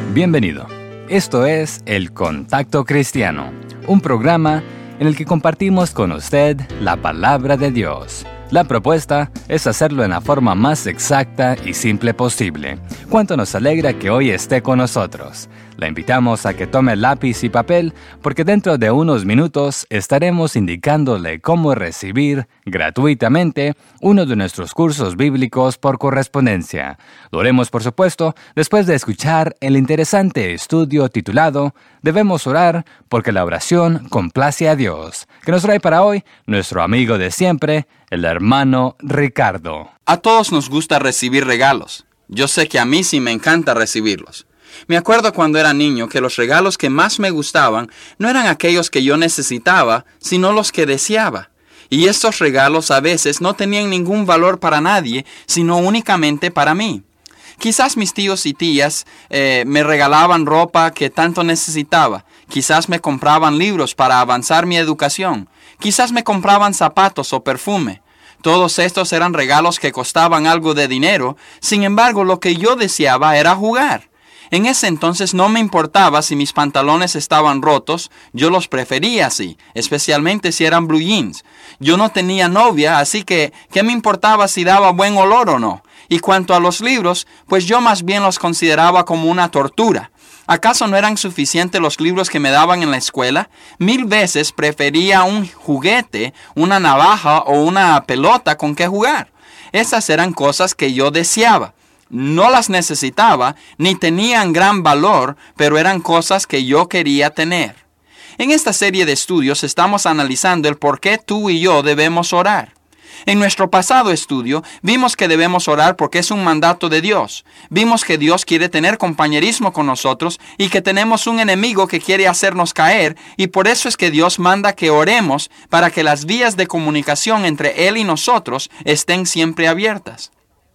Bienvenido. Esto es El Contacto Cristiano, un programa en el que compartimos con usted la palabra de Dios. La propuesta es hacerlo en la forma más exacta y simple posible. Cuánto nos alegra que hoy esté con nosotros. La invitamos a que tome lápiz y papel porque dentro de unos minutos estaremos indicándole cómo recibir gratuitamente uno de nuestros cursos bíblicos por correspondencia. Lo haremos, por supuesto, después de escuchar el interesante estudio titulado Debemos orar porque la oración complace a Dios, que nos trae para hoy nuestro amigo de siempre, el hermano Ricardo. A todos nos gusta recibir regalos. Yo sé que a mí sí me encanta recibirlos. Me acuerdo cuando era niño que los regalos que más me gustaban no eran aquellos que yo necesitaba, sino los que deseaba. Y estos regalos a veces no tenían ningún valor para nadie, sino únicamente para mí. Quizás mis tíos y tías me regalaban ropa que tanto necesitaba. Quizás me compraban libros para avanzar mi educación. Quizás me compraban zapatos o perfume. Todos estos eran regalos que costaban algo de dinero. Sin embargo, lo que yo deseaba era jugar. En ese entonces no me importaba si mis pantalones estaban rotos, yo los prefería así, especialmente si eran blue jeans. Yo no tenía novia, así que ¿qué me importaba si daba buen olor o no? Y cuanto a los libros, pues yo más bien los consideraba como una tortura. ¿Acaso no eran suficientes los libros que me daban en la escuela? 1000 veces prefería un juguete, una navaja o una pelota con que jugar. Esas eran cosas que yo deseaba. No las necesitaba, ni tenían gran valor, pero eran cosas que yo quería tener. En esta serie de estudios estamos analizando el por qué tú y yo debemos orar. En nuestro pasado estudio, vimos que debemos orar porque es un mandato de Dios. Vimos que Dios quiere tener compañerismo con nosotros y que tenemos un enemigo que quiere hacernos caer, y por eso es que Dios manda que oremos para que las vías de comunicación entre Él y nosotros estén siempre abiertas.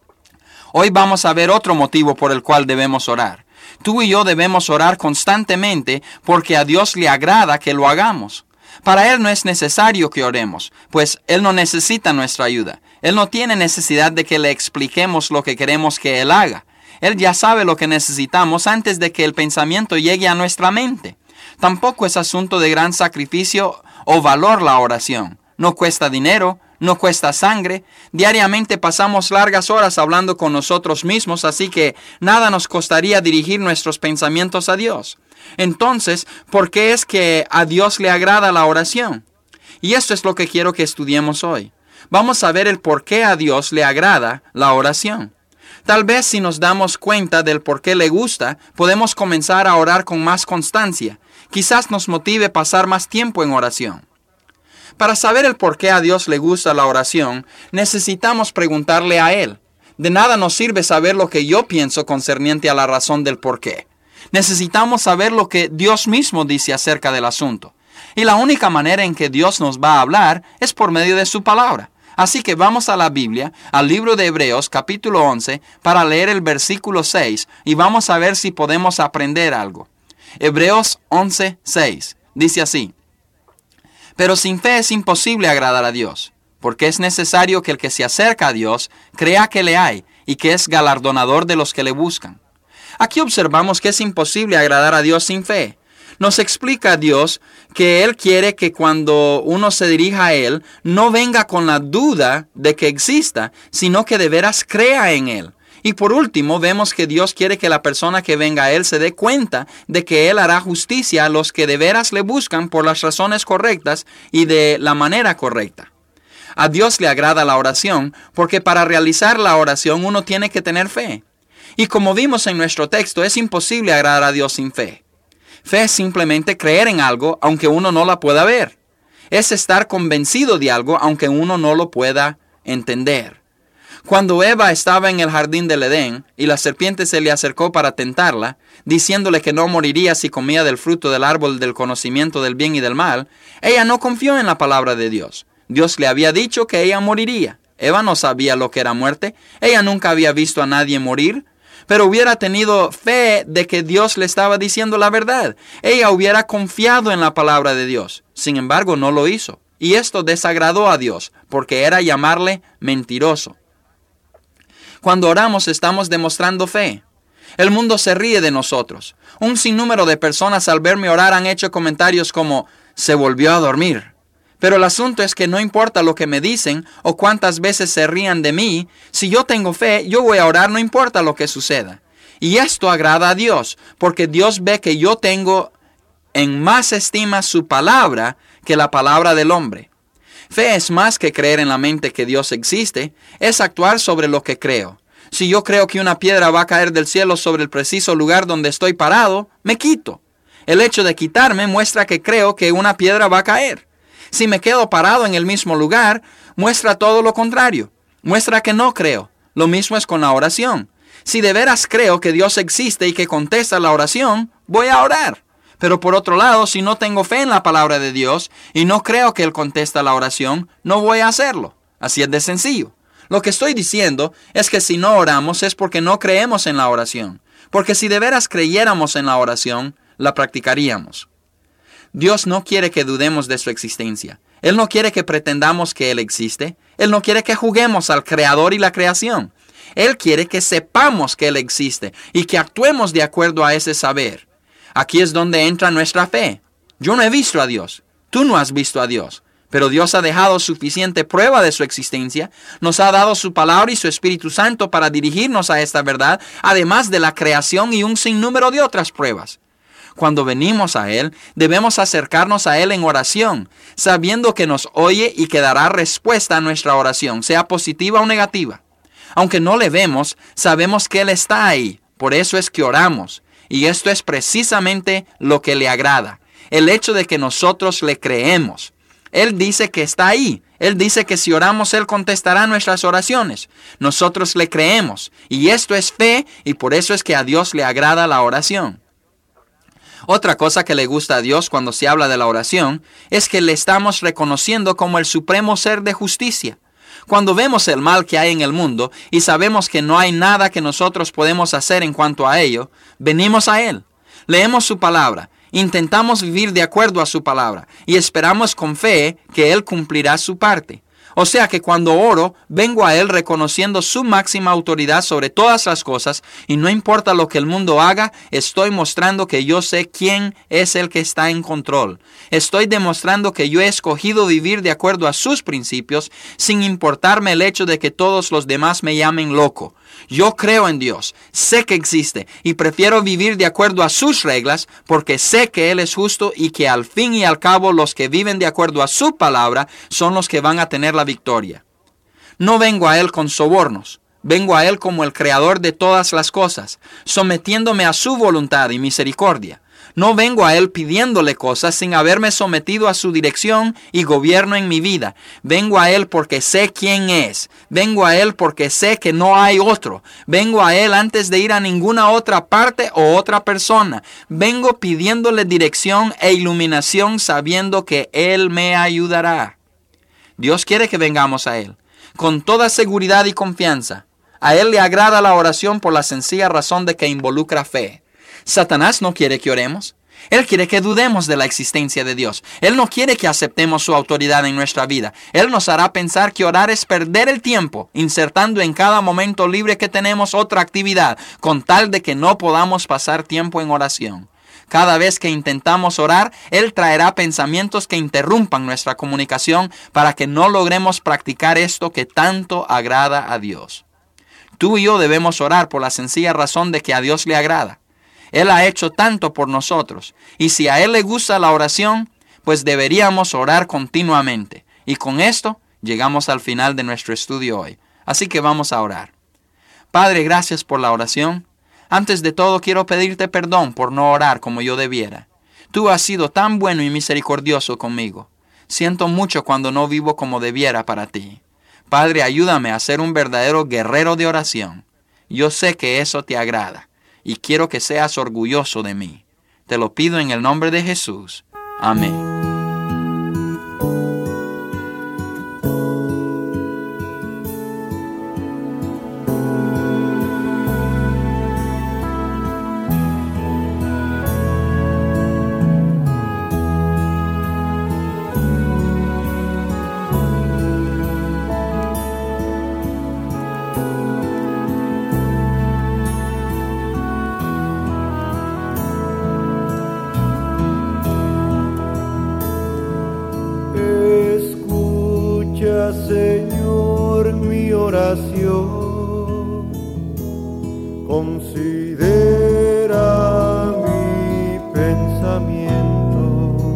Hoy vamos a ver otro motivo por el cual debemos orar. Tú y yo debemos orar constantemente porque a Dios le agrada que lo hagamos. Para Él no es necesario que oremos, pues Él no necesita nuestra ayuda. Él no tiene necesidad de que le expliquemos lo que queremos que Él haga. Él ya sabe lo que necesitamos antes de que el pensamiento llegue a nuestra mente. Tampoco es asunto de gran sacrificio o valor la oración. No cuesta dinero. No cuesta sangre. Diariamente pasamos largas horas hablando con nosotros mismos, así que nada nos costaría dirigir nuestros pensamientos a Dios. Entonces, ¿por qué es que a Dios le agrada la oración? Y esto es lo que quiero que estudiemos hoy. Vamos a ver el por qué a Dios le agrada la oración. Tal vez si nos damos cuenta del por qué le gusta, podemos comenzar a orar con más constancia. Quizás nos motive pasar más tiempo en oración. Para saber el por qué a Dios le gusta la oración, necesitamos preguntarle a Él. De nada nos sirve saber lo que yo pienso concerniente a la razón del por qué. Necesitamos saber lo que Dios mismo dice acerca del asunto. Y la única manera en que Dios nos va a hablar es por medio de su palabra. Así que vamos a la Biblia, al libro de Hebreos, capítulo 11, para leer el versículo 6 y vamos a ver si podemos aprender algo. Hebreos 11, 6. Dice así: Pero sin fe es imposible agradar a Dios, porque es necesario que el que se acerca a Dios crea que le hay y que es galardonador de los que le buscan. Aquí observamos que es imposible agradar a Dios sin fe. Nos explica Dios que Él quiere que cuando uno se dirija a Él, no venga con la duda de que exista, sino que de veras crea en Él. Y por último, vemos que Dios quiere que la persona que venga a Él se dé cuenta de que Él hará justicia a los que de veras le buscan por las razones correctas y de la manera correcta. A Dios le agrada la oración porque para realizar la oración uno tiene que tener fe. Y como vimos en nuestro texto, es imposible agradar a Dios sin fe. Fe es simplemente creer en algo aunque uno no la pueda ver. Es estar convencido de algo aunque uno no lo pueda entender. Cuando Eva estaba en el jardín del Edén y la serpiente se le acercó para tentarla, diciéndole que no moriría si comía del fruto del árbol del conocimiento del bien y del mal, ella no confió en la palabra de Dios. Dios le había dicho que ella moriría. Eva no sabía lo que era muerte. Ella nunca había visto a nadie morir, pero hubiera tenido fe de que Dios le estaba diciendo la verdad. Ella hubiera confiado en la palabra de Dios. Sin embargo, no lo hizo. Y esto desagradó a Dios, porque era llamarle mentiroso. Cuando oramos estamos demostrando fe. El mundo se ríe de nosotros. Un sinnúmero de personas al verme orar han hecho comentarios como, se volvió a dormir. Pero el asunto es que no importa lo que me dicen o cuántas veces se rían de mí, si yo tengo fe, yo voy a orar no importa lo que suceda. Y esto agrada a Dios, porque Dios ve que yo tengo en más estima su palabra que la palabra del hombre. Fe es más que creer en la mente que Dios existe, es actuar sobre lo que creo. Si yo creo que una piedra va a caer del cielo sobre el preciso lugar donde estoy parado, me quito. El hecho de quitarme muestra que creo que una piedra va a caer. Si me quedo parado en el mismo lugar, muestra todo lo contrario. Muestra que no creo. Lo mismo es con la oración. Si de veras creo que Dios existe y que contesta la oración, voy a orar. Pero por otro lado, si no tengo fe en la palabra de Dios y no creo que Él contesta la oración, no voy a hacerlo. Así es de sencillo. Lo que estoy diciendo es que si no oramos es porque no creemos en la oración. Porque si de veras creyéramos en la oración, la practicaríamos. Dios no quiere que dudemos de su existencia. Él no quiere que pretendamos que Él existe. Él no quiere que juguemos al Creador y la creación. Él quiere que sepamos que Él existe y que actuemos de acuerdo a ese saber. Aquí es donde entra nuestra fe. Yo no he visto a Dios. Tú no has visto a Dios. Pero Dios ha dejado suficiente prueba de su existencia. Nos ha dado su palabra y su Espíritu Santo para dirigirnos a esta verdad, además de la creación y un sinnúmero de otras pruebas. Cuando venimos a Él, debemos acercarnos a Él en oración, sabiendo que nos oye y que dará respuesta a nuestra oración, sea positiva o negativa. Aunque no le vemos, sabemos que Él está ahí. Por eso es que oramos. Y esto es precisamente lo que le agrada. El hecho de que nosotros le creemos. Él dice que está ahí. Él dice que si oramos, Él contestará nuestras oraciones. Nosotros le creemos. Y esto es fe, y por eso es que a Dios le agrada la oración. Otra cosa que le gusta a Dios cuando se habla de la oración es que le estamos reconociendo como el supremo ser de justicia. Cuando vemos el mal que hay en el mundo y sabemos que no hay nada que nosotros podemos hacer en cuanto a ello, venimos a Él. Leemos su palabra, intentamos vivir de acuerdo a su palabra y esperamos con fe que Él cumplirá su parte. O sea que cuando oro, vengo a Él reconociendo su máxima autoridad sobre todas las cosas y no importa lo que el mundo haga, estoy mostrando que yo sé quién es el que está en control. Estoy demostrando que yo he escogido vivir de acuerdo a sus principios sin importarme el hecho de que todos los demás me llamen loco. Yo creo en Dios, sé que existe y prefiero vivir de acuerdo a sus reglas porque sé que Él es justo y que al fin y al cabo los que viven de acuerdo a su palabra son los que van a tener la victoria. No vengo a Él con sobornos, vengo a Él como el creador de todas las cosas, sometiéndome a su voluntad y misericordia. No vengo a Él pidiéndole cosas sin haberme sometido a su dirección y gobierno en mi vida. Vengo a Él porque sé quién es. Vengo a Él porque sé que no hay otro. Vengo a Él antes de ir a ninguna otra parte o otra persona. Vengo pidiéndole dirección e iluminación sabiendo que Él me ayudará. Dios quiere que vengamos a Él con toda seguridad y confianza. A Él le agrada la oración por la sencilla razón de que involucra fe. Satanás no quiere que oremos. Él quiere que dudemos de la existencia de Dios. Él no quiere que aceptemos su autoridad en nuestra vida. Él nos hará pensar que orar es perder el tiempo, insertando en cada momento libre que tenemos otra actividad, con tal de que no podamos pasar tiempo en oración. Cada vez que intentamos orar, Él traerá pensamientos que interrumpan nuestra comunicación para que no logremos practicar esto que tanto agrada a Dios. Tú y yo debemos orar por la sencilla razón de que a Dios le agrada. Él ha hecho tanto por nosotros, y si a Él le gusta la oración, pues deberíamos orar continuamente. Y con esto llegamos al final de nuestro estudio hoy. Así que vamos a orar. Padre, gracias por la oración. Antes de todo quiero pedirte perdón por no orar como yo debiera. Tú has sido tan bueno y misericordioso conmigo. Siento mucho cuando no vivo como debiera para ti. Padre, ayúdame a ser un verdadero guerrero de oración. Yo sé que eso te agrada. Y quiero que seas orgulloso de mí. Te lo pido en el nombre de Jesús. Amén. Señor, mi oración, considera mi pensamiento,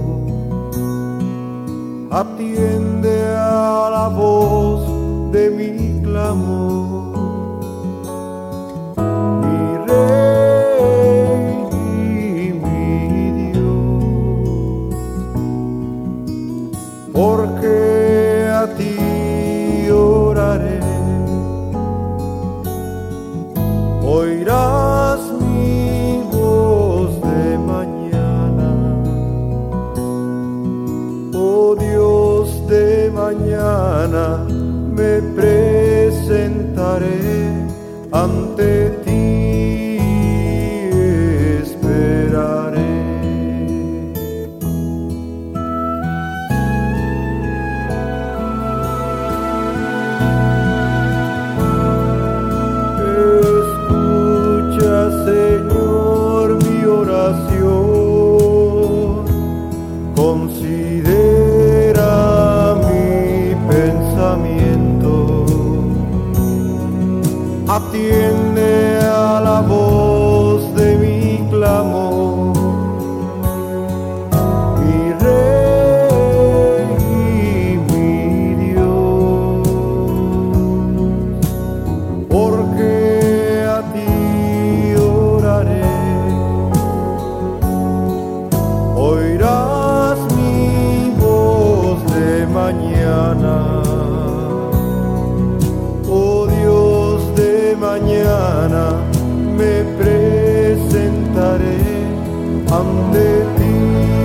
atiende a la voz de mi clamor, mi Rey y mi Dios, porque a ti oraré. Oirás mi voz de mañana, oh Dios de mañana, me presentaré ante ti, esperaré. Señor, mi oración, considera mi pensamiento, atiende a la voz de mi clamor, mi Rey y mi Dios, porque a ti oirás mi voz de mañana, oh Dios de mañana, me presentaré ante ti,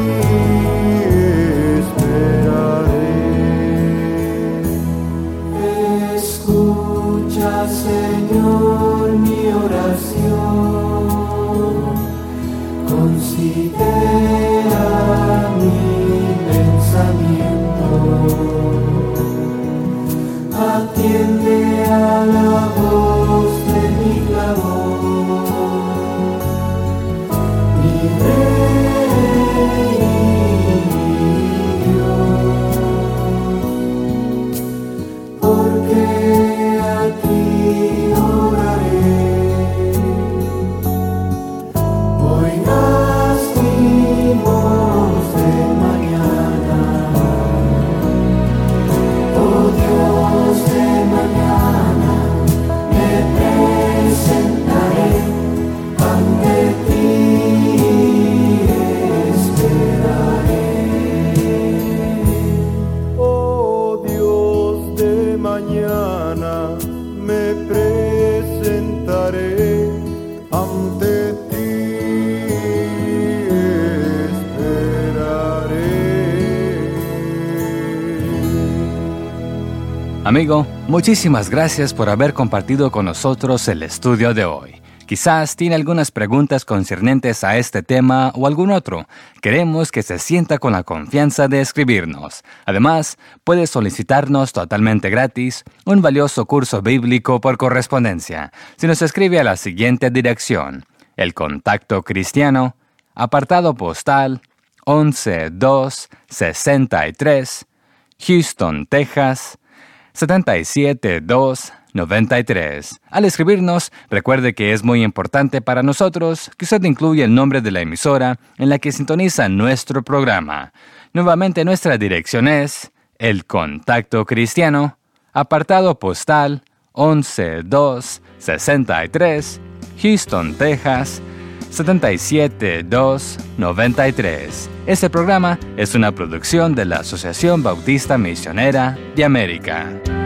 esperaré. Escucha, Señor, mi oración, considera mi pensamiento, atiende a la voz de mi clamor, mi Rey y mi Dios, porque a ti oraré. Oirás mi voz de mañana, oh Dios de mañana, me presentaré ante ti, esperaré. Oh Dios de mañana, me presentaré ante ti. Amigo, muchísimas gracias por haber compartido con nosotros el estudio de hoy. Quizás tiene algunas preguntas concernientes a este tema o algún otro. Queremos que se sienta con la confianza de escribirnos. Además, puede solicitarnos totalmente gratis un valioso curso bíblico por correspondencia si nos escribe a la siguiente dirección: El Contacto Cristiano, apartado postal 11263, Houston, Texas 77293. Al escribirnos, recuerde que es muy importante para nosotros que usted incluya el nombre de la emisora en la que sintoniza nuestro programa. Nuevamente, nuestra dirección es El Contacto Cristiano, apartado postal 11263, Houston, Texas 77293. Este programa es una producción de la Asociación Bautista Misionera de América.